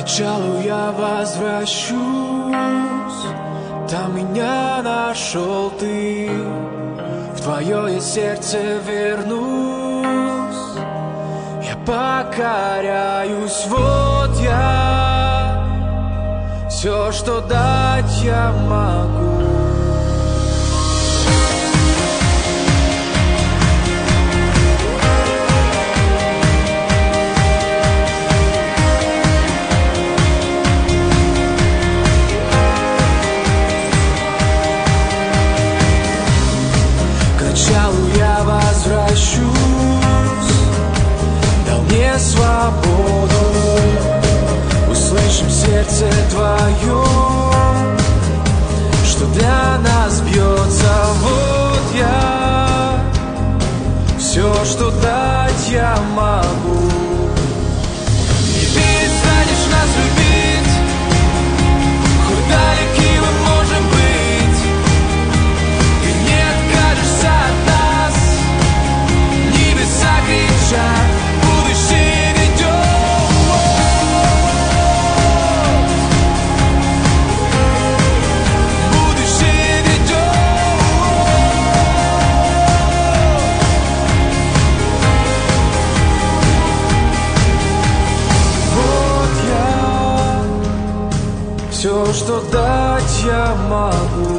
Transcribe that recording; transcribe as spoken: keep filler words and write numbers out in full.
началу я возвращусь, там меня нашел ты, в твое я сердце вернусь, я покоряюсь, вот я, все, что дать я могу. Я возвращусь, дал мне свободу, услышим сердце твое, что для нас бьется. Вот я, все, что дать я могу. И перестанешь нас любить, хоть далеки мы можем быть, и не откажешься от нас. Небеса кричат, будущее ведет. Будущее ведет. Вот я, все, что дать я могу.